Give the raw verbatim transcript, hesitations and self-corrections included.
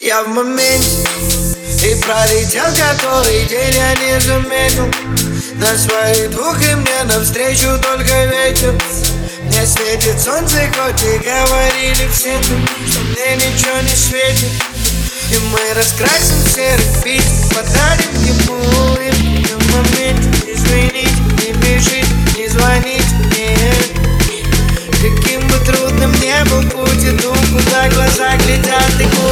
Я в моменте и пролетел который день, я не заметил. На своих двух и мне навстречу только ветер. Мне светит солнце, хоть и говорили все, что мне ничего не светит. И мы раскрасим серый бит, подарим ему улыбку. В моменте извините, не бежите, не звоните мне. Каким бы трудным не был путь, иду, куда глаза глядят и куда